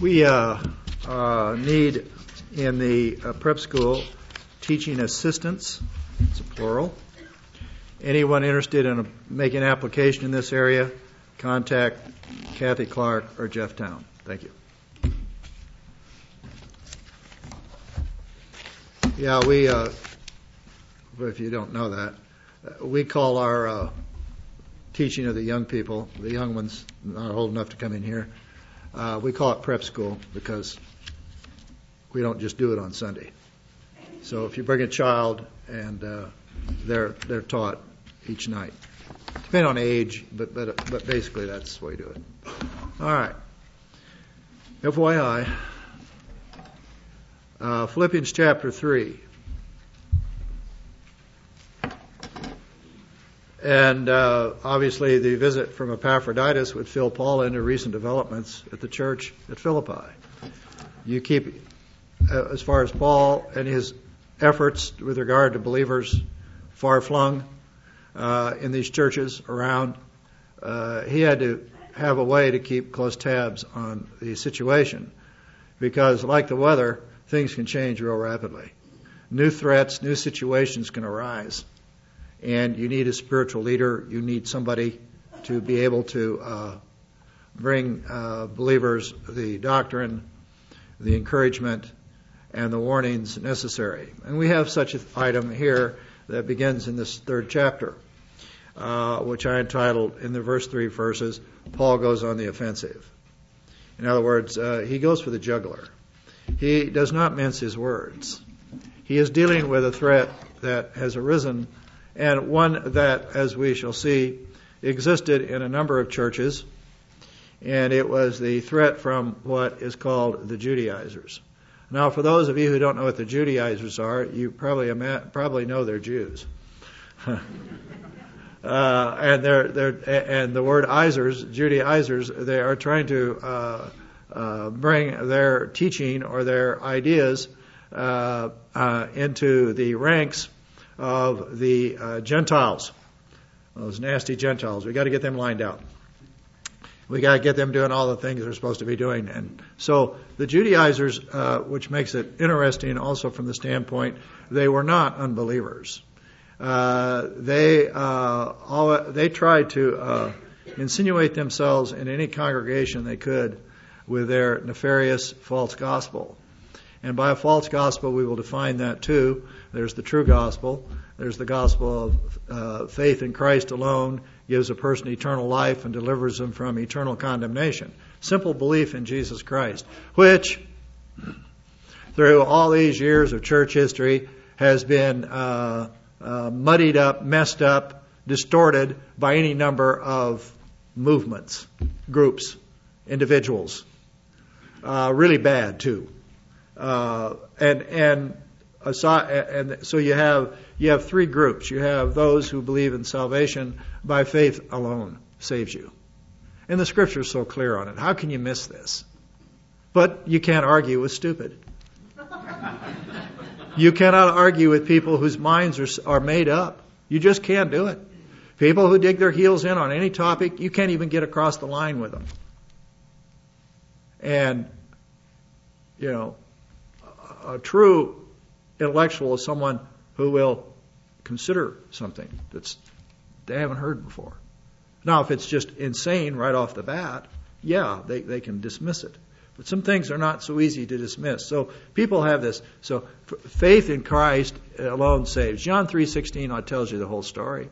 We need in the prep school teaching assistants. It's a plural. Anyone interested in making an application in this area, contact Kathy Clark or Jeff Town. Thank you. Yeah, we, if you don't know that, we call our teaching of the young people, the young ones not old enough to come in here, we call it prep school because we don't just do it on Sunday. So if you bring a child and they're taught each night, depending on age, but basically that's the way we do it. All right. FYI, Philippians chapter 3. And obviously the visit from Epaphroditus would fill Paul into recent developments at the church at Philippi. You keep, as far as Paul and his efforts with regard to believers far-flung in these churches around, he had to have a way to keep close tabs on the situation because, like the weather, things can change real rapidly. New threats, new situations can arise. And you need a spiritual leader. You need somebody to be able to bring believers the doctrine, the encouragement, and the warnings necessary. And we have such an item here that begins in this third chapter, which I entitled, in the verse 3 verses, Paul goes on the offensive. In other words, he goes for the jugular. He does not mince his words. He is dealing with a threat that has arisen, and one that, as we shall see, existed in a number of churches, and it was the threat from what is called the Judaizers. Now, for those of you who don't know what the Judaizers are, you probably know they're Jews. And the word Judaizers, they are trying to bring their teaching or their ideas into the ranks of the Gentiles, those nasty Gentiles. We got to get them lined out. We got to get them doing all the things they're supposed to be doing. And so the Judaizers, which makes it interesting also from the standpoint, they were not unbelievers. They tried to insinuate themselves in any congregation they could with their nefarious false gospel. And by a false gospel, we will define that too. There's the true gospel. There's the gospel of faith in Christ alone gives a person eternal life and delivers them from eternal condemnation. Simple belief in Jesus Christ, which through all these years of church history has been muddied up, messed up, distorted by any number of movements, groups, individuals. Really bad too. And so you have three groups. You have those who believe in salvation by faith alone saves you. And the Scripture is so clear on it. How can you miss this? But you can't argue with stupid. You cannot argue with people whose minds are made up. You just can't do it. People who dig their heels in on any topic, you can't even get across the line with them. And, a true intellectual is someone who will consider something that they haven't heard before. Now, if it's just insane right off the bat, yeah, they can dismiss it. But some things are not so easy to dismiss. So people have this. So faith in Christ alone saves. John 3:16 tells you the whole story.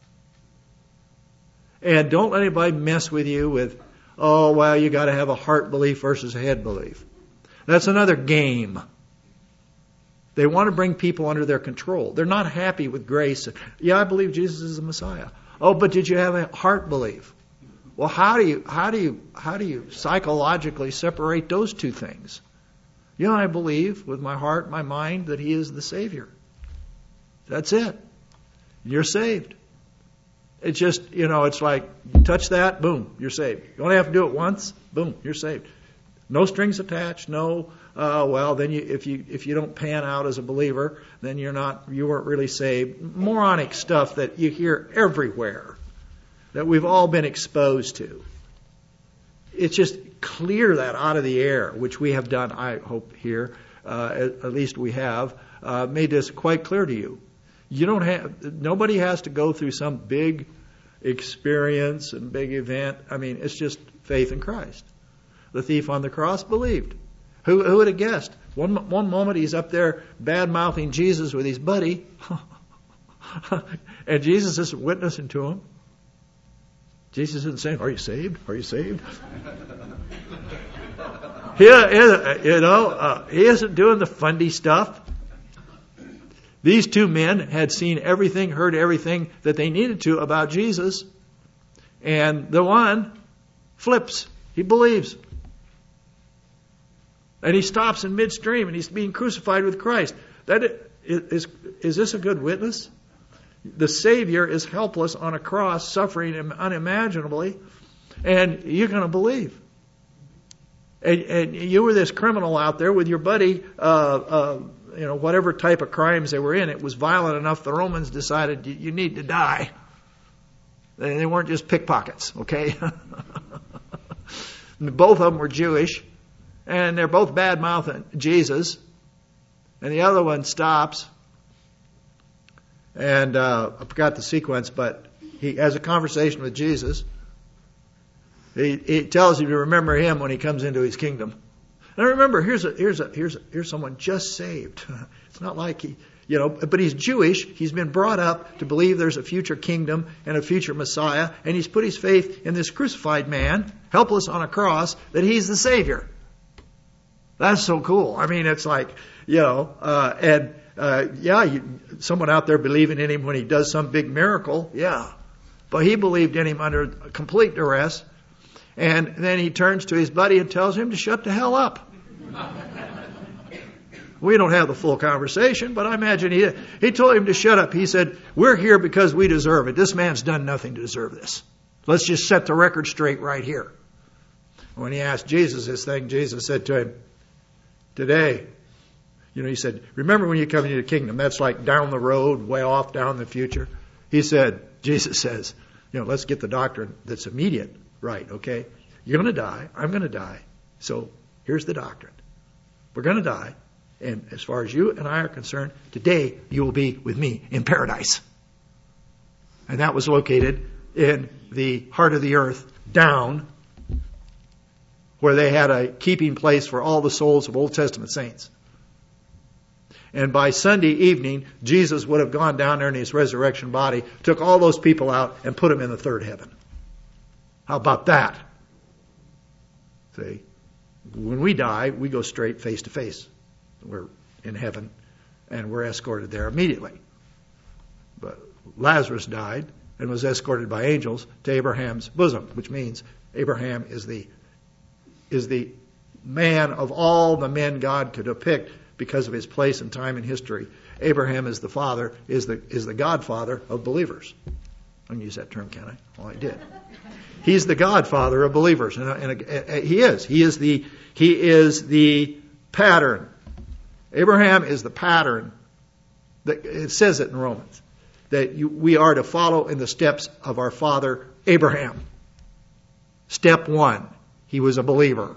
And don't let anybody mess with you with, you got to have a heart belief versus a head belief. That's another game. They want to bring people under their control. They're not happy with grace. Yeah, I believe Jesus is the Messiah. Oh, but did you have a heart belief? Well, how do you psychologically separate those two things? I believe with my heart, my mind, that He is the Savior. That's it. You're saved. It's just, it's like you touch that, boom, you're saved. You only have to do it once, boom, you're saved. No strings attached. No. Then if you don't pan out as a believer, then you weren't really saved. Moronic stuff that you hear everywhere, that we've all been exposed to. it's just clear that out of the air, which we have done, I hope here, at least we have, made this quite clear to you. Nobody has to go through some big experience and big event. I mean, it's just faith in Christ. The thief on the cross believed. Who would have guessed? One moment he's up there bad-mouthing Jesus with his buddy, and Jesus is witnessing to him. Jesus isn't saying, "Are you saved? Are you saved?" He isn't doing the fundy stuff. These two men had seen everything, heard everything that they needed to about Jesus. And the one flips. He believes. And he stops in midstream and he's being crucified with Christ. Is this a good witness? The Savior is helpless on a cross, suffering unimaginably, and you're going to believe. And you were this criminal out there with your buddy, whatever type of crimes they were in. It was violent enough the Romans decided you need to die. They weren't just pickpockets, okay? Both of them were Jewish, and they're both bad-mouthing Jesus. And the other one stops, and I forgot the sequence, but he has a conversation with Jesus. He tells him to remember him when he comes into his kingdom. And remember, here's someone just saved. It's not like but he's Jewish. He's been brought up to believe there's a future kingdom and a future Messiah, and he's put his faith in this crucified man, helpless on a cross, that he's the Savior. That's so cool. I mean, it's like, someone out there believing in him when he does some big miracle, yeah. But he believed in him under complete duress. And then he turns to his buddy and tells him to shut the hell up. We don't have the full conversation, but I imagine he told him to shut up. He said, "We're here because we deserve it. This man's done nothing to deserve this. Let's just set the record straight right here." When he asked Jesus this thing, Jesus said to him, "Today," he said, "Remember when you come into the kingdom, that's like down the road, way off down the future." Jesus says, let's get the doctrine that's immediate right, okay? You're going to die. I'm going to die. So here's the doctrine. We're going to die. And as far as you and I are concerned, today you will be with me in paradise. And that was located in the heart of the earth, down, where they had a keeping place for all the souls of Old Testament saints. And by Sunday evening, Jesus would have gone down there in his resurrection body, took all those people out, and put them in the third heaven. How about that? See, when we die, we go straight face to face. We're in heaven, and we're escorted there immediately. But Lazarus died and was escorted by angels to Abraham's bosom, which means Abraham is the man of all the men God could have picked because of his place and time in history. Abraham is the father, is the godfather of believers. I can use that term, can I? Well, I did. He's the godfather of believers, and he is. He is the pattern. Abraham is the pattern. It says it in Romans that we are to follow in the steps of our father Abraham. Step 1, he was a believer.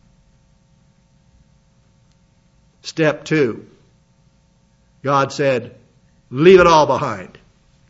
Step 2, God said, "Leave it all behind.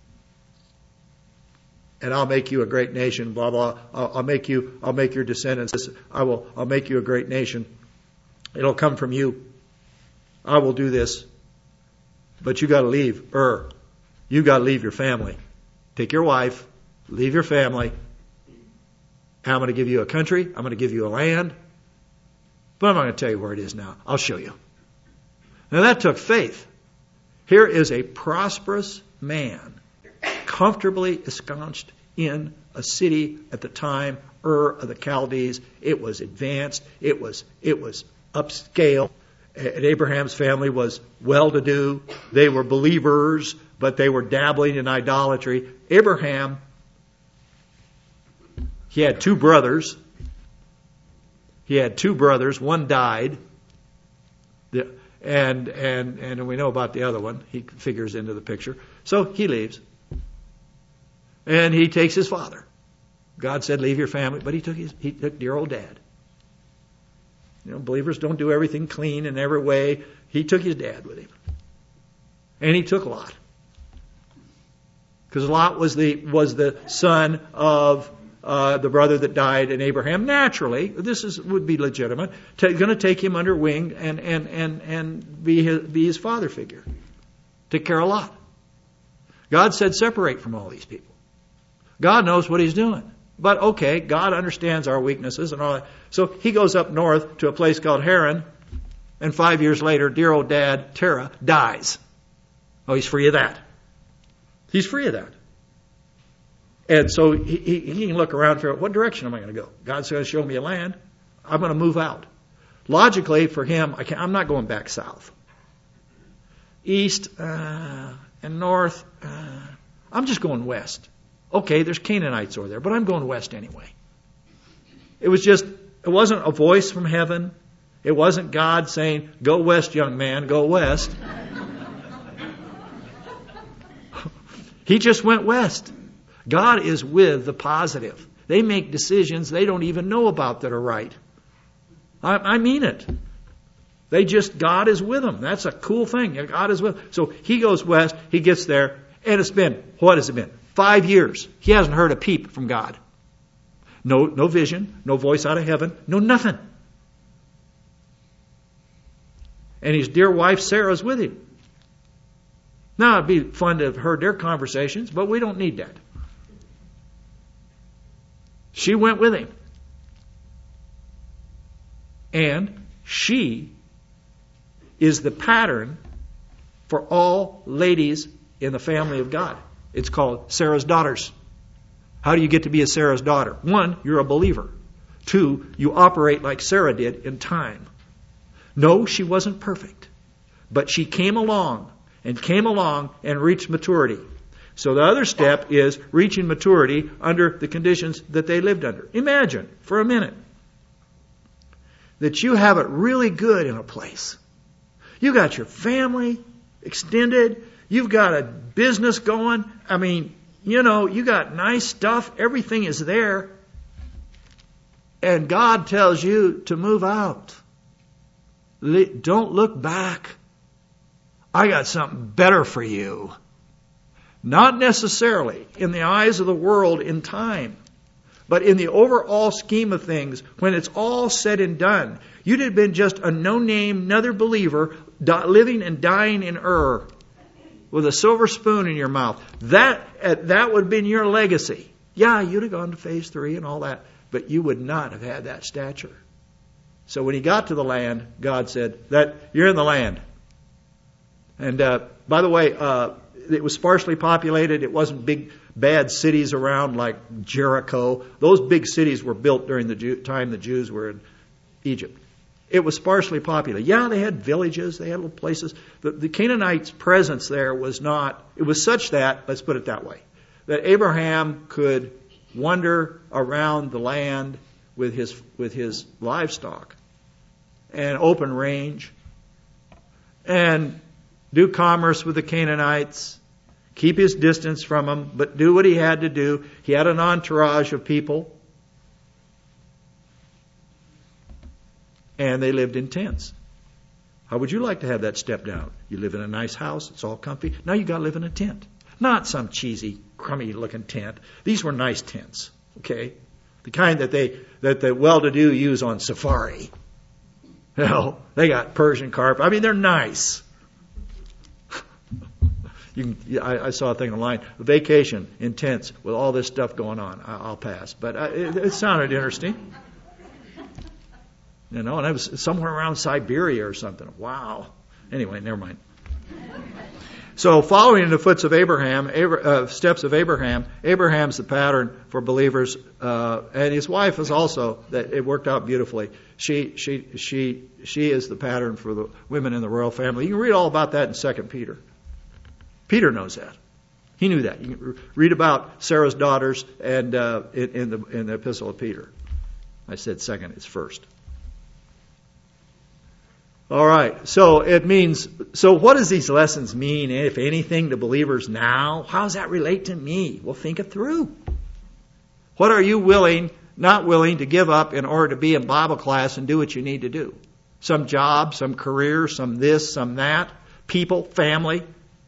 And I'll make you a great nation, blah, blah. I'll make your descendants. I'll make you a great nation. It'll come from you. I will do this. But you got to leave You got to leave your family. Take your wife, leave your family. And I'm going to give you a country. I'm going to give you a land. But I'm not going to tell you where it is now. I'll show you." Now that took faith. Here is a prosperous man, comfortably ensconced in a city at the time, Ur of the Chaldees. It was advanced. It was upscale. And Abraham's family was well-to-do. They were believers, but they were dabbling in idolatry. Abraham, he had two brothers. One died. And we know about the other one. He figures into the picture. So he leaves. And he takes his father. God said, leave your family, but he took dear old Dad. Believers don't do everything clean in every way. He took his dad with him. And he took Lot. Because Lot was the son of the brother that died in Abraham. Naturally, would be legitimate. Going to take him under wing and be his father figure. Take care of Lot. God said separate from all these people. God knows what he's doing. But okay, God understands our weaknesses and all that. So he goes up north to a place called Haran, and 5 years later, dear old Dad, Terah, dies. Oh, he's free of that. He's free of that. And so he can look around and figure out, what direction am I going to go? God's going to show me a land. I'm going to move out. Logically, for him, I'm not going back south. East and north, I'm just going west. Okay, there's Canaanites over there, but I'm going west anyway. It wasn't a voice from heaven. It wasn't God saying, go west, young man, go west. He just went west. God is with the positive. They make decisions they don't even know about that are right. I mean it. God is with them. That's a cool thing. God is with them. So he goes west, he gets there, and what has it been? 5 years. He hasn't heard a peep from God. No vision, no voice out of heaven, no nothing. And his dear wife Sarah's with him. Now it'd be fun to have heard their conversations, but we don't need that. She went with him. And she is the pattern for all ladies in the family of God. It's called Sarah's daughters. How do you get to be a Sarah's daughter? 1, you're a believer. 2, you operate like Sarah did in time. No, she wasn't perfect. But she came along and reached maturity. So the other step is reaching maturity under the conditions that they lived under. Imagine, for a minute, that you have it really good in a place. You got your family extended. You've got a business going. I mean, you got nice stuff. Everything is there. And God tells you to move out. Don't look back. I got something better for you. Not necessarily in the eyes of the world in time, but in the overall scheme of things, when it's all said and done, you'd have been just a no-name, another believer, living and dying in Ur, with a silver spoon in your mouth. That would have been your legacy. Yeah, you'd have gone to phase 3 and all that, but you would not have had that stature. So when he got to the land, God said, that you're in the land. And by the way, it was sparsely populated. It wasn't big, bad cities around like Jericho. Those big cities were built during the time the Jews were in Egypt. It was sparsely populated. Yeah, they had villages. They had little places. The Canaanites' presence there was not, it was such that, let's put it that way, that Abraham could wander around the land with his livestock and open range and do commerce with the Canaanites, keep his distance from them, but do what he had to do. He had an entourage of people. And they lived in tents. How would you like to have that step down? You live in a nice house, it's all comfy. Now you got to live in a tent. Not some cheesy, crummy looking tent. These were nice tents, okay? The kind that the well-to-do use on safari. They got Persian carpet. I mean, they're nice. I saw a thing online, a vacation in tents with all this stuff going on. I'll pass. But it sounded interesting. And it was somewhere around Siberia or something. Wow. Anyway, never mind. So following in the steps of Abraham, Abraham's the pattern for believers, and his wife is also, that it worked out beautifully. She is the pattern for the women in the royal family. You can read all about that in 2 Peter. Peter knows that. He knew that. You can read about Sarah's daughters and in the Epistle of Peter. I said second, it's first. All right. So what does these lessons mean, if anything, to believers now? How does that relate to me? Well, think it through. What are you not willing to give up in order to be in Bible class and do what you need to do? Some job, some career, some this, some that, people, family.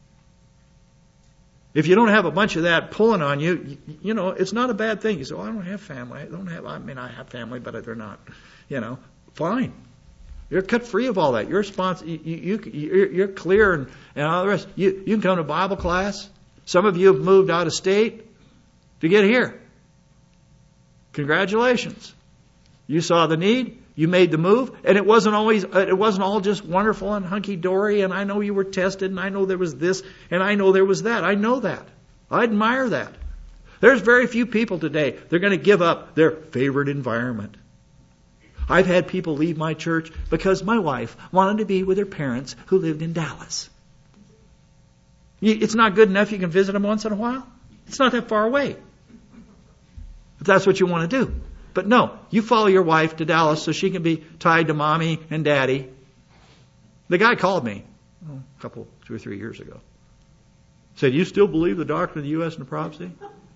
If you don't have a bunch of that pulling on you, it's not a bad thing. You say, I don't have family. I have family, but they're not, fine. You're cut free of all that. You're clear and all the rest. You can come to Bible class. Some of you have moved out of state to get here. Congratulations. You saw the need. You made the move, and it wasn't all just wonderful and hunky-dory, and I know you were tested, and I know there was this, and I know there was that. I know that. I admire that. There's very few people today, they're going to give up their favorite environment. I've had people leave my church because my wife wanted to be with her parents who lived in Dallas. It's not good enough you can visit them once in a while? It's not that far away. If that's what you want to do. But no, you follow your wife to Dallas so she can be tied to mommy and daddy. The guy called me 2 or 3 years ago. Said, you still believe the doctrine of the U.S. Nephropathy?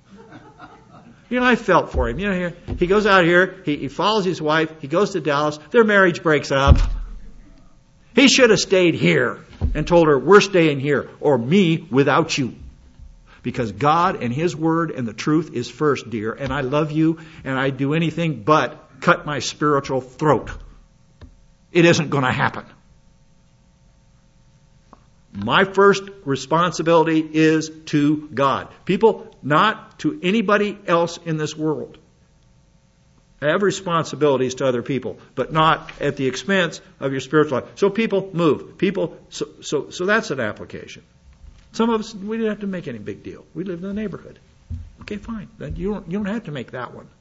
I felt for him. He goes out here, he follows his wife, he goes to Dallas, their marriage breaks up. He should have stayed here and told her, we're staying here, or me without you. Because God and His Word and the truth is first, dear. And I love you, and I'd do anything but cut my spiritual throat. It isn't going to happen. My first responsibility is to God. People, not to anybody else in this world. I have responsibilities to other people, but not at the expense of your spiritual life. So people move. So that's an application. Some of us, we didn't have to make any big deal. We lived in the neighborhood. Okay, fine. Then you don't have to make that one.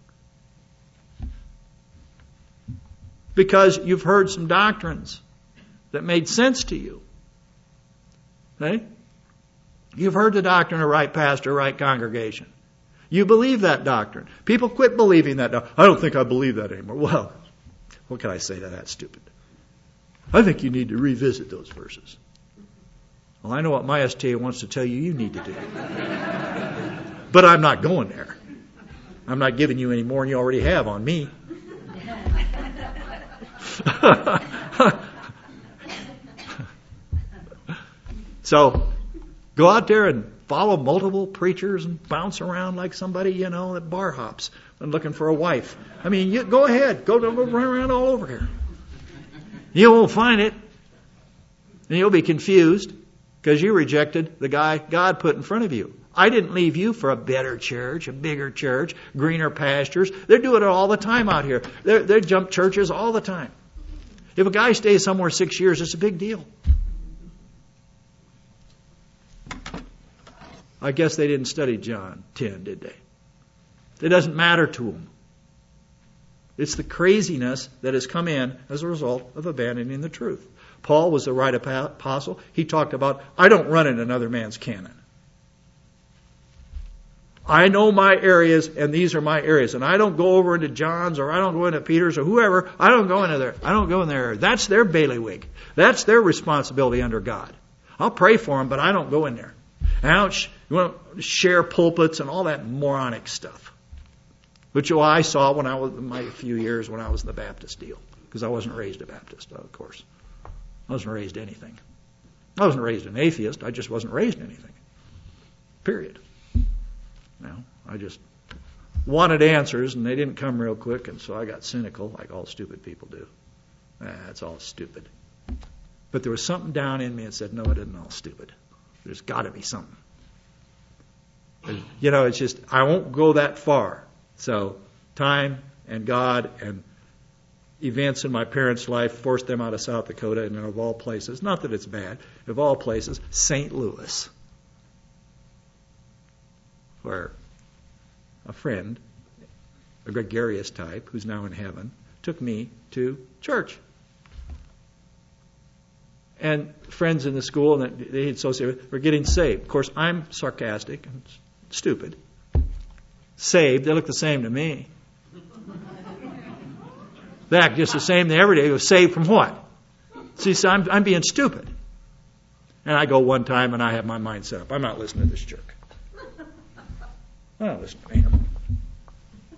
Because you've heard some doctrines that made sense to you. Okay? You've heard the doctrine of right pastor, right congregation. You believe that doctrine. People quit believing that doctrine. I don't think I believe that anymore. Well, what can I say to that stupid? I think you need to revisit those verses. Well, I know what my STA wants to tell you need to do. But I'm not going there. I'm not giving you any more than you already have on me. So, go out there and follow multiple preachers and bounce around like somebody, that bar hops and looking for a wife. Go ahead. Go run around all over here. You won't find it. And you'll be confused. Because you rejected the guy God put in front of you. I didn't leave you for a better church, a bigger church, greener pastures. They're doing it all the time out here. They jump churches all the time. If a guy stays somewhere 6 years, it's a big deal. I guess they didn't study John 10, did they? It doesn't matter to them. It's the craziness that has come in as a result of abandoning the truth. Paul was the right apostle. He talked about, I don't run in another man's canon. I know my areas, and these are my areas. And I don't go over into John's, or I don't go into Peter's, or whoever. I don't go into there. I don't go in there. That's their bailiwick. That's their responsibility under God. I'll pray for them, but I don't go in there. And I don't share pulpits and all that moronic stuff. Which I saw when I was my few years when I was in the Baptist deal. Because I wasn't raised a Baptist, of course. I wasn't raised anything. I wasn't raised an atheist. I just wasn't raised anything. Period. I just wanted answers, and they didn't come real quick, and so I got cynical, like all stupid people do. That's all stupid. But there was something down in me that said, no, it isn't all stupid. There's got to be something. It's just, I won't go that far. So, time and God and events in my parents' life forced them out of South Dakota, and of all places, not that it's bad, of all places, St. Louis, where a friend, a gregarious type, who's now in heaven, took me to church. And friends in the school that they associated with were getting saved. Of course, I'm sarcastic and stupid. Saved, they look the same to me. They act just the same every day. They go, saved from what? See, so I'm being stupid. And I go one time and I have my mind set up. I'm not listening to this jerk. I'm not listening to him.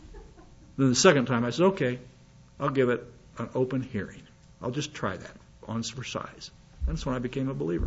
Then the second time I said, okay, I'll give it an open hearing. I'll just try that for size. That's when I became a believer.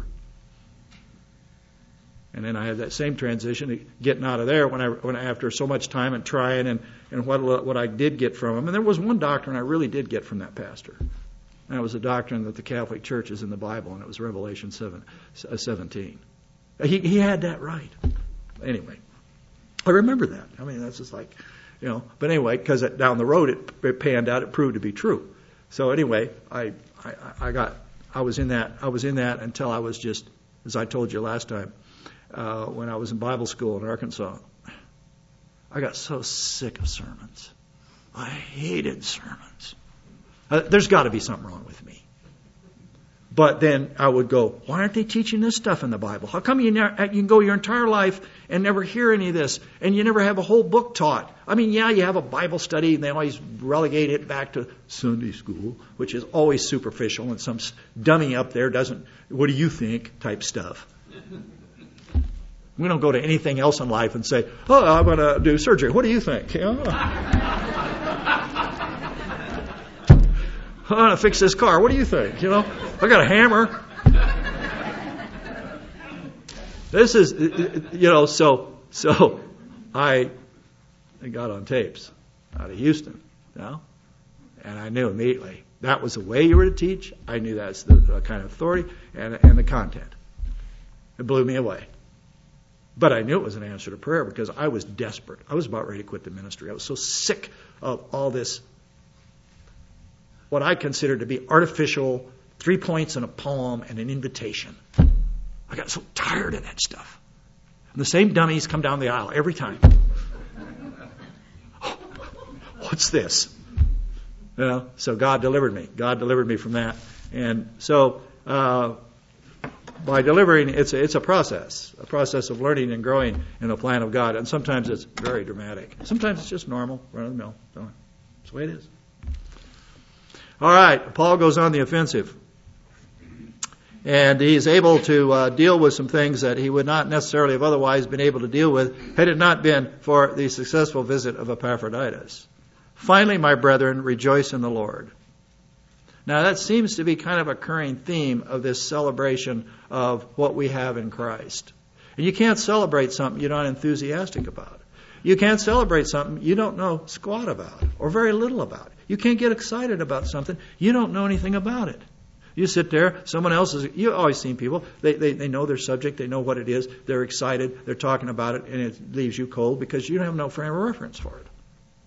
And then I had that same transition, getting out of there when after so much time and trying and what I did get from him. And there was one doctrine I really did get from that pastor. And that was the doctrine that the Catholic Church is in the Bible, and it was Revelation 17. He had that right. Anyway, I remember that. I mean, that's just like, But anyway, because down the road it panned out, it proved to be true. So anyway, I was in that until I was just, as I told you last time, when I was in Bible school in Arkansas. I got so sick of sermons. I hated sermons. There's got to be something wrong with me. But then I would go, why aren't they teaching this stuff in the Bible? How come you can go your entire life and never hear any of this, and you never have a whole book taught? I mean, yeah, you have a Bible study, and they always relegate it back to Sunday school, which is always superficial, and some dummy up there doesn't, what do you think, type stuff. We don't go to anything else in life and say, oh, I'm going to do surgery. What do you think? I'm going to fix this car. What do you think? I got a hammer. This is, so I got on tapes out of Houston, and I knew immediately that was the way you were to teach. I knew that's the kind of authority and the content. It blew me away. But I knew it was an answer to prayer because I was desperate. I was about ready to quit the ministry. I was so sick of all this, what I considered to be artificial 3 points in a poem and an invitation. I got so tired of that stuff. And the same dummies come down the aisle every time. Oh, what's this? So God delivered me. God delivered me from that. And so by delivering, it's a process of learning and growing in the plan of God. And sometimes it's very dramatic. Sometimes it's just normal, run-of-the-mill. That's the way it is. All right, Paul goes on the offensive. And he's able to deal with some things that he would not necessarily have otherwise been able to deal with had it not been for the successful visit of Epaphroditus. Finally, my brethren, rejoice in the Lord. Now, that seems to be kind of a recurring theme of this celebration of what we have in Christ. And you can't celebrate something you're not enthusiastic about. You can't celebrate something you don't know squat about or very little about. You can't get excited about something you don't know anything about it. You sit there, someone else is, you've always seen people, they know their subject, they know what it is, they're excited, they're talking about it, and it leaves you cold because you have no frame of reference for it.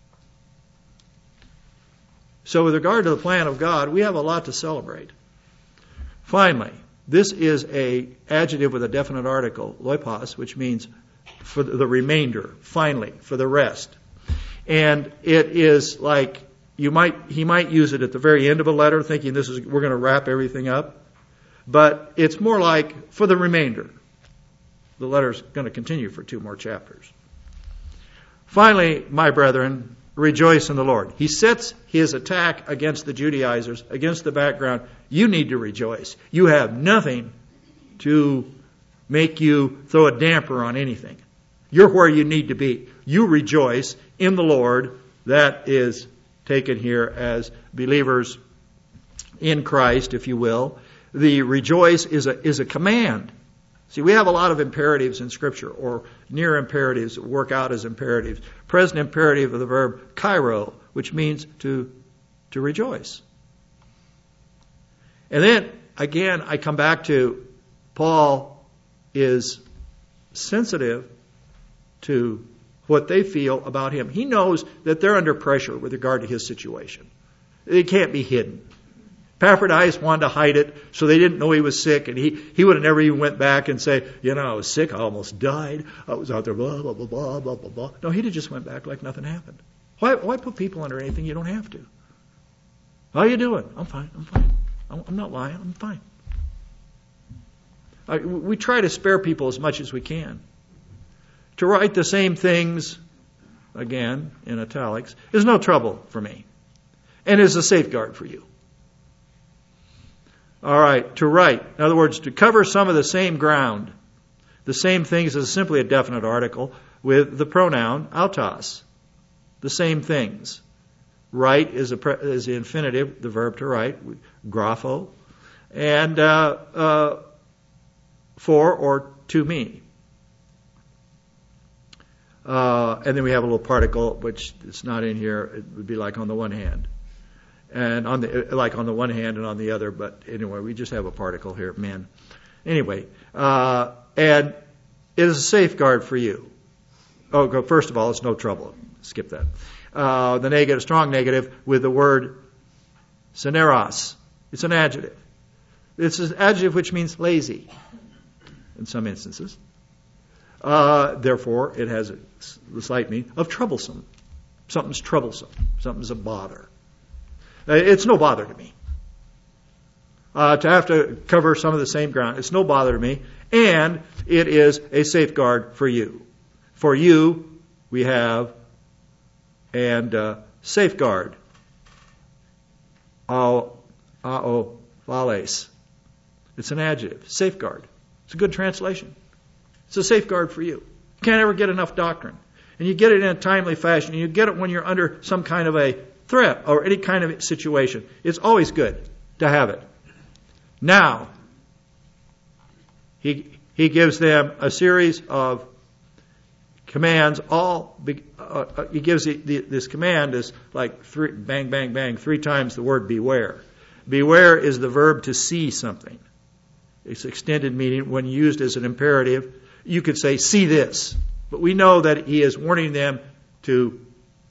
So with regard to the plan of God, we have a lot to celebrate. Finally, this is an adjective with a definite article, loipos, which means for the remainder, finally, for the rest. And it is like he might use it at the very end of a letter, thinking we're going to wrap everything up. But it's more like for the remainder. The letter's going to continue for 2 more chapters. Finally, my brethren, rejoice in the Lord. He sets his attack against the Judaizers, against the background. You need to rejoice. You have nothing to make you throw a damper on anything. You're where you need to be. You rejoice in the Lord. That is taken here as believers in Christ, if you will. The rejoice is a command. See, we have a lot of imperatives in Scripture, or near imperatives that work out as imperatives. Present imperative of the verb kairo, which means to rejoice. And then, again, I come back to Paul is sensitive to what they feel about him. He knows that they're under pressure with regard to his situation. It can't be hidden. Epaphroditus wanted to hide it, so they didn't know he was sick, and he would have never even went back and say, I was sick, I almost died, I was out there, blah, blah, blah, blah, blah, blah, blah. No, he'd have just went back like nothing happened. Why put people under anything you don't have to? How are you doing? I'm fine. I'm not lying, I'm fine. We try to spare people as much as we can. To write the same things, again, in italics, is no trouble for me, and is a safeguard for you. All right, to write. In other words, to cover some of the same ground. The same things is simply a definite article with the pronoun autos. The same things. Write is the infinitive, the verb to write, grapho, and for or to me. And then we have a little particle, which is not in here. It would be like on the one hand, and on the one hand and on the other. But anyway, we just have a particle here, men. Anyway, and it is a safeguard for you. Oh, first of all, it's no trouble. Skip that. The negative, strong negative, with the word seneros. It's an adjective. It's an adjective which means lazy in some instances. Therefore, it has the slight meaning of troublesome. Something's troublesome. Something's a bother. It's no bother to me. To have to cover some of the same ground, it's no bother to me. And it is a safeguard for you. For you, we have and safeguard. Vales. It's an adjective. Safeguard. It's a good translation. It's a safeguard for you. You can't ever get enough doctrine. And you get it in a timely fashion. And you get it when you're under some kind of a threat or any kind of situation. It's always good to have it. Now, he gives them a series of commands. He gives this command is like three, bang, bang, bang, 3 times the word beware. Beware is the verb to see something. It's extended meaning when used as an imperative. You could say, see this. But we know that he is warning them to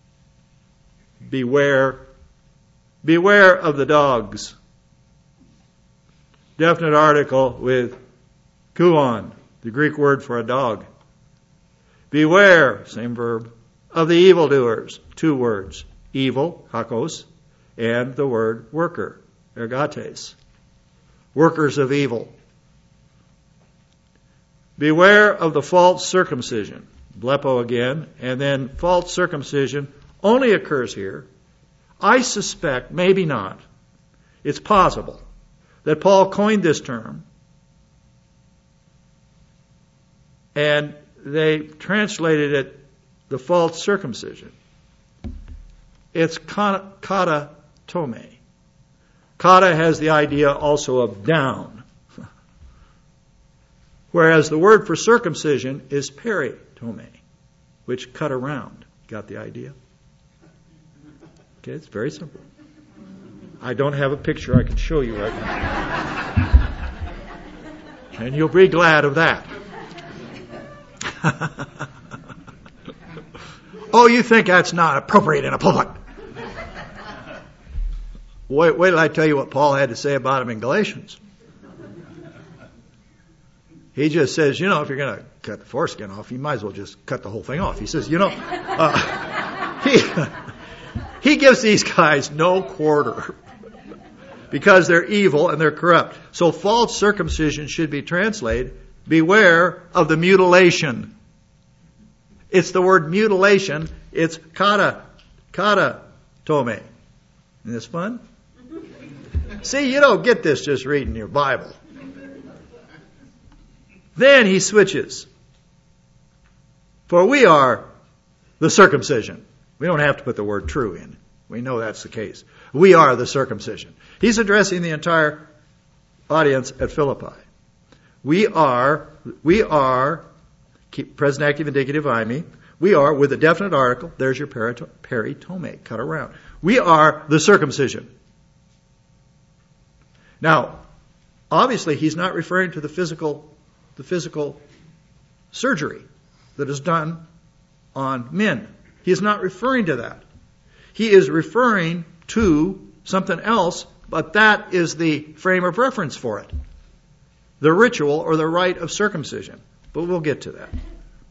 beware. Beware of the dogs. Definite article with kuon, the Greek word for a dog. Beware, same verb, of the evildoers. 2 words. Evil, hakos, and the word worker, ergates. Workers of evil. Beware of the false circumcision. Blepo again. And then false circumcision only occurs here. I suspect, maybe not, it's possible that Paul coined this term and they translated it the false circumcision. It's kata tome. Kata has the idea also of down. Whereas the word for circumcision is peritome, which cut around. Got the idea? Okay, it's very simple. I don't have a picture I can show you right now. And you'll be glad of that. Oh, you think that's not appropriate in a pulpit? Wait till I tell you what Paul had to say about him in Galatians. He just says, if you're going to cut the foreskin off, you might as well just cut the whole thing off. He says, he gives these guys no quarter because they're evil and they're corrupt. So false circumcision should be translated, beware of the mutilation. It's the word mutilation. It's kata tome. Isn't this fun? See, you don't get this just reading your Bible. Then he switches. For we are the circumcision. We don't have to put the word true in. We know that's the case. We are the circumcision. He's addressing the entire audience at Philippi. We are, keep present active indicative I-me. We are, with a definite article, there's your peritome, cut around. We are the circumcision. Now, obviously he's not referring to the physical surgery that is done on men. He is not referring to that. He is referring to something else, but that is the frame of reference for it. The ritual or the rite of circumcision. But we'll get to that.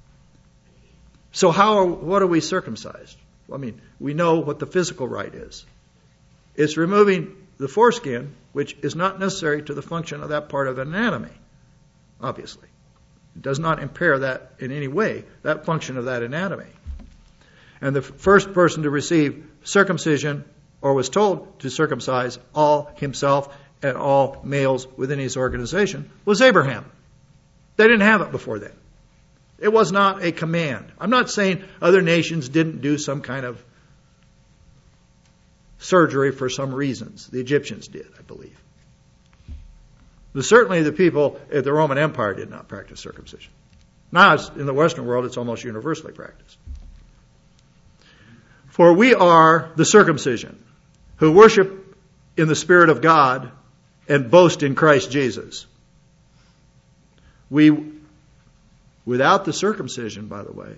So what are we circumcised? We know what the physical rite is. It's removing the foreskin, which is not necessary to the function of that part of anatomy. Obviously. It does not impair that in any way, that function of that anatomy. And the first person to receive circumcision, or was told to circumcise all himself and all males within his organization, was Abraham. They didn't have it before then. It was not a command. I'm not saying other nations didn't do some kind of surgery for some reasons. The Egyptians did, I believe. But certainly the people at the Roman Empire did not practice circumcision. Now, in the Western world, it's almost universally practiced. For we are the circumcision, who worship in the Spirit of God and boast in Christ Jesus. Without the circumcision, by the way,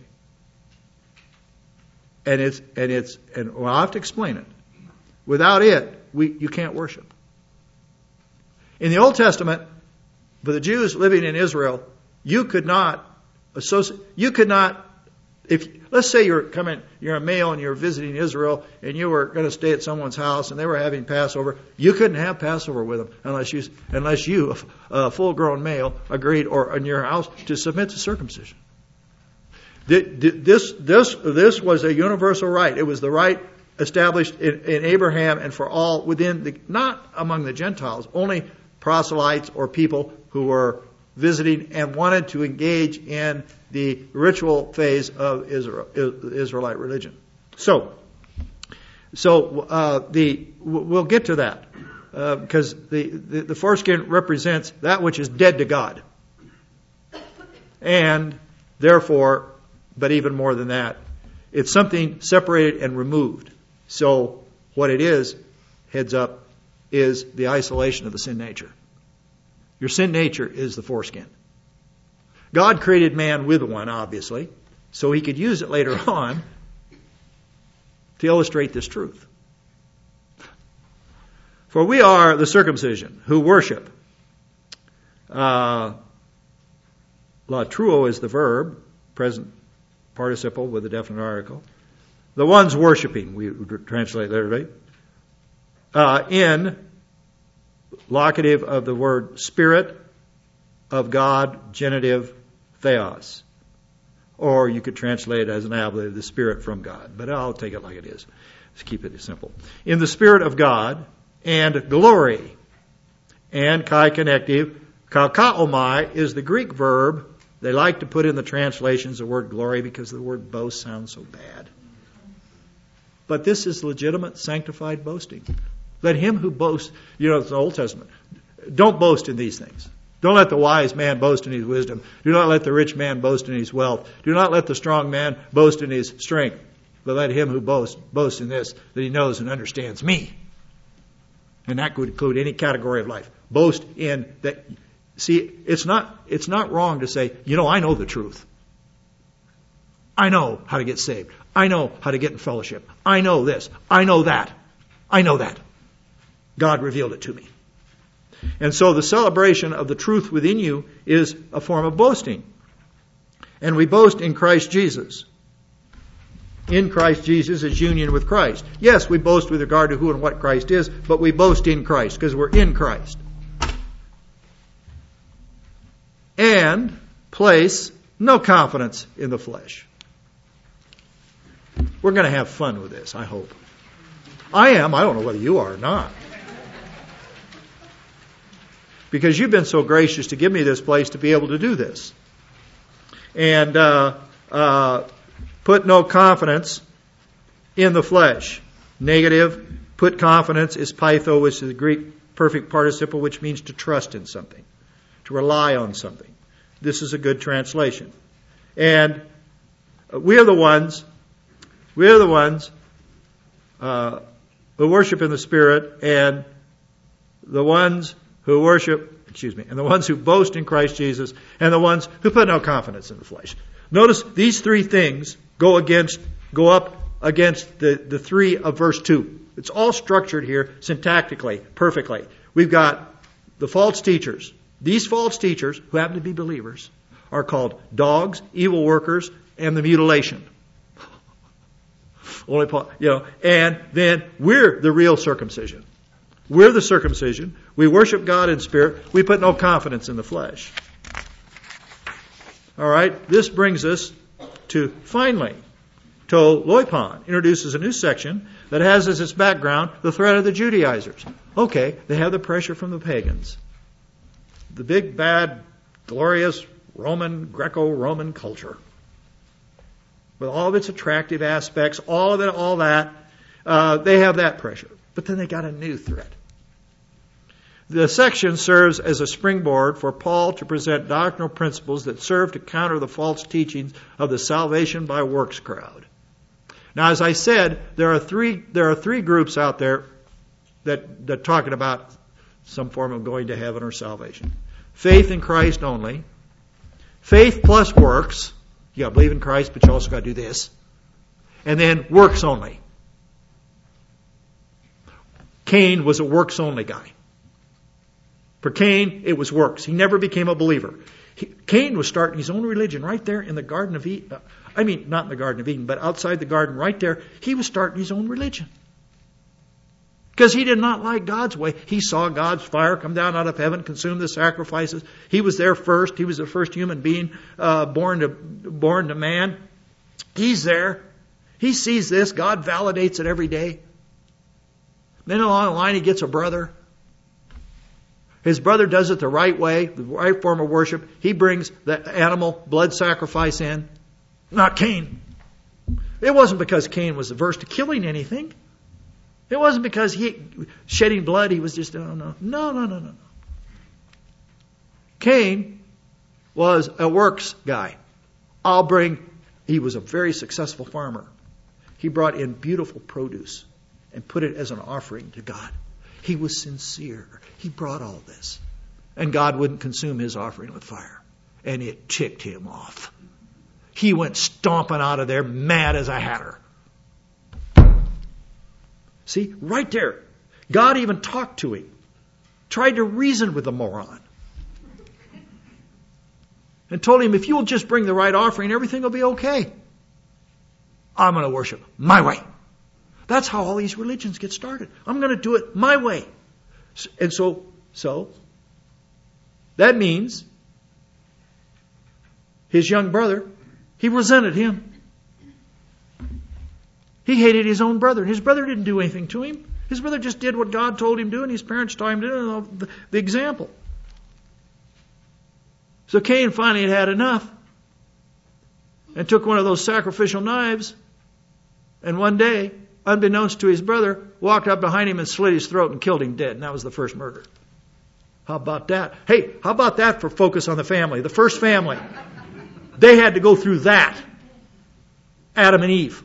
and well, I'll have to explain it. Without it, you can't worship. In the Old Testament, for the Jews living in Israel, you could not associate. You could not. If let's say you're a male and you're visiting Israel and you were going to stay at someone's house and they were having Passover, you couldn't have Passover with them unless you, a full-grown male, agreed or in your house to submit to circumcision. This was a universal right. It was the right established in Abraham and for all not among the Gentiles, only proselytes or people who were visiting and wanted to engage in the ritual phase of Israelite religion. So we'll get to that because the foreskin represents that which is dead to God, and therefore, but even more than that, it's something separated and removed. So what it is, heads up, is the isolation of the sin nature. Your sin nature is the foreskin. God created man with one, obviously, so he could use it later on to illustrate this truth. For we are the circumcision who worship. Latruo is the verb, present participle with a definite article. The ones worshiping, we translate literally, in locative of the word Spirit of God, genitive, theos. Or you could translate it as an ablative, the Spirit from God. But I'll take it like it is. Let's keep it simple. In the Spirit of God and glory. And chi connective. Kaukaomai is the Greek verb. They like to put in the translations the word glory because the word boast sounds so bad. But this is legitimate sanctified boasting. Let him who boasts, it's the Old Testament. Don't boast in these things. Don't let the wise man boast in his wisdom. Do not let the rich man boast in his wealth. Do not let the strong man boast in his strength. But let him who boast in this, that he knows and understands me. And that could include any category of life. Boast in that. See, it's not wrong to say, I know the truth. I know how to get saved. I know how to get in fellowship. I know this. I know that. I know that. God revealed it to me. And so the celebration of the truth within you is a form of boasting. And we boast in Christ Jesus. In Christ Jesus is union with Christ. Yes, we boast with regard to who and what Christ is, but we boast in Christ because we're in Christ. And place no confidence in the flesh. We're going to have fun with this, I hope. I am. I don't know whether you are or not. Because you've been so gracious to give me this place to be able to do this. And put no confidence in the flesh. Negative, put confidence is pytho, which is the Greek perfect participle, which means to trust in something, to rely on something. This is a good translation. And we are the ones who worship in the Spirit, and the ones who and the ones who boast in Christ Jesus, and the ones who put no confidence in the flesh. Notice these three things go up against the three of verse 2. It's all structured here syntactically, perfectly. We've got the false teachers. These false teachers, who happen to be believers, are called dogs, evil workers, and the mutilation. And then we're the real circumcision. We're the circumcision. We worship God in spirit. We put no confidence in the flesh. All right. This brings us to, finally, to Loipon introduces a new section that has as its background the threat of the Judaizers. Okay, they have the pressure from the pagans. The big, bad, glorious Greco-Roman culture. With all of its attractive aspects, all of it, all that. They have that pressure. But then they got a new threat. The section serves as a springboard for Paul to present doctrinal principles that serve to counter the false teachings of the salvation by works crowd. Now, as I said, there are three groups out there that talking about some form of going to heaven or salvation. Faith in Christ only. Faith plus works. You got to believe in Christ, but you also got to do this. And then works only. Cain was a works only guy. For Cain, it was works. He never became a believer. Cain was starting his own religion right there in the Garden of Eden. Not in the Garden of Eden, but outside the garden right there. He was starting his own religion. Because he did not like God's way. He saw God's fire come down out of heaven, consume the sacrifices. He was there first. He was the first human being born to man. He's there. He sees this. God validates it every day. Then along the line he gets a brother. His brother does it the right way, the right form of worship. He brings the animal blood sacrifice in. Not Cain. It wasn't because Cain was averse to killing anything. It wasn't because he shedding blood. He was just, no. Cain was a works guy. He was a very successful farmer. He brought in beautiful produce and put it as an offering to God. He was sincere. He brought all this. And God wouldn't consume his offering with fire. And it ticked him off. He went stomping out of there mad as a hatter. See, right there. God even talked to him. Tried to reason with the moron. And told him, if you'll just bring the right offering, everything will be okay. I'm going to worship my way. That's how all these religions get started. I'm going to do it my way. And so that means his young brother, he resented him. He hated his own brother. His brother didn't do anything to him. His brother just did what God told him to do, and his parents taught him to do, the example. So Cain finally had enough and took one of those sacrificial knives, and one day, unbeknownst to his brother, walked up behind him and slit his throat and killed him dead. And that was the first murder. How about that? Hey, how about that for focus on the family? The first family. They had to go through that. Adam and Eve.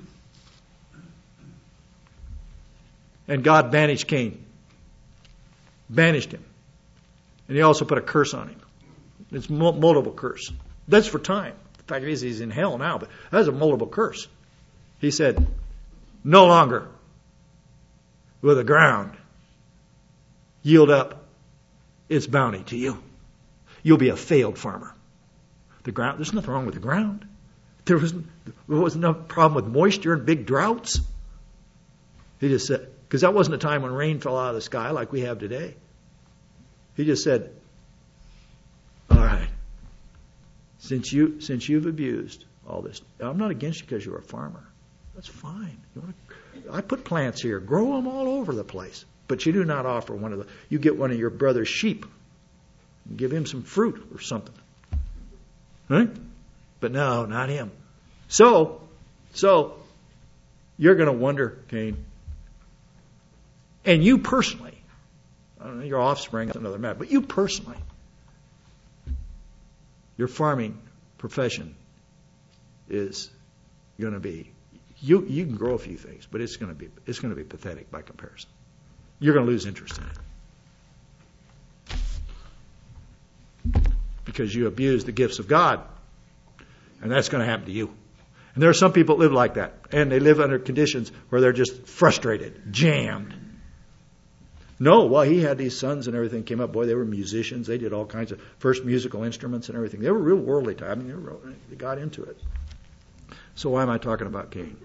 And God banished Cain. Banished him. And he also put a curse on him. It's multiple curse. That's for time. The fact is he's in hell now, but that's a multiple curse. He said, no longer will the ground yield up its bounty to you. You'll be a failed farmer. The ground, there's nothing wrong with the ground. There was no problem with moisture and big droughts. He just said, because that wasn't a time when rain fell out of the sky like we have today. He just said, all right, since you've abused all this, I'm not against you because you're a farmer. That's fine. I put plants here. Grow them all over the place. But you do not offer you get one of your brother's sheep. And give him some fruit or something. Right? But no, not him. So, you're going to wonder, Cain. And you personally, I don't know, your offspring, that's another matter, but you personally, your farming profession is going to be, you can grow a few things, but it's going to be pathetic by comparison. You're going to lose interest in it. Because you abuse the gifts of God. And that's going to happen to you. And there are some people that live like that. And they live under conditions where they're just frustrated, jammed. No, well, he had these sons and everything came up. Boy, they were musicians. They did all kinds of first musical instruments and everything. They were real worldly type. They got into it. So why am I talking about Cain?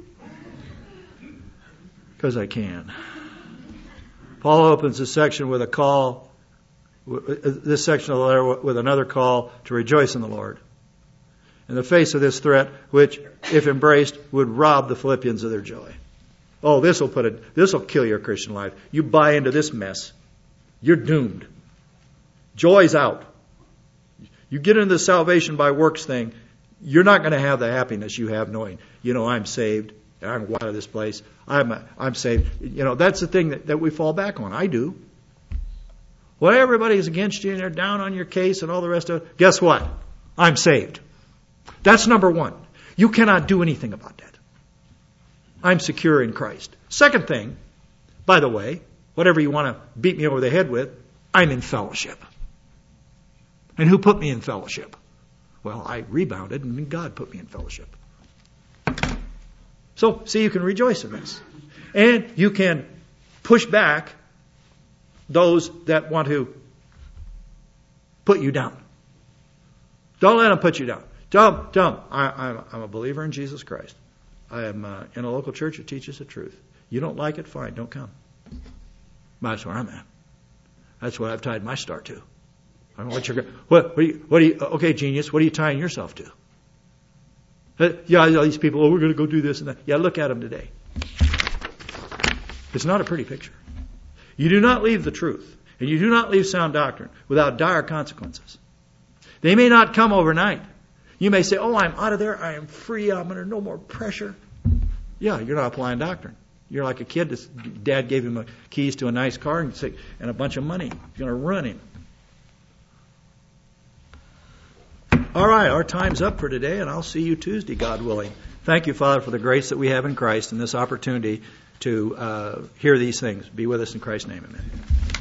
Because I can. Paul opens this section with a call, this section of the letter with another call to rejoice in the Lord. In the face of this threat, which, if embraced, would rob the Philippians of their joy. Oh, this will kill your Christian life. You buy into this mess, you're doomed. Joy's out. You get into the salvation by works thing, you're not going to have the happiness you have knowing, I'm saved. I'm out of this place. I'm saved. You know, that's the thing that we fall back on. I do. Well, everybody's against you and they're down on your case and all the rest of it. Guess what? I'm saved. That's number one. You cannot do anything about that. I'm secure in Christ. Second thing, by the way, whatever you want to beat me over the head with, I'm in fellowship. And who put me in fellowship? Well, I rebounded and God put me in fellowship. So, see, you can rejoice in this. And you can push back those that want to put you down. Don't let them put you down. Tell them, I'm a believer in Jesus Christ. I am in a local church that teaches the truth. You don't like it? Fine, don't come. That's where I'm at. That's what I've tied my star to. I don't know what you're okay, genius, what are you tying yourself to? Yeah, these people, we're going to go do this and that. Yeah, look at them today. It's not a pretty picture. You do not leave the truth, and you do not leave sound doctrine without dire consequences. They may not come overnight. You may say, I'm out of there. I am free. I'm under no more pressure. Yeah, you're not applying doctrine. You're like a kid that dad gave him keys to a nice car and a bunch of money. You're going to run him. All right, our time's up for today, and I'll see you Tuesday, God willing. Thank you, Father, for the grace that we have in Christ and this opportunity to hear these things. Be with us in Christ's name. Amen.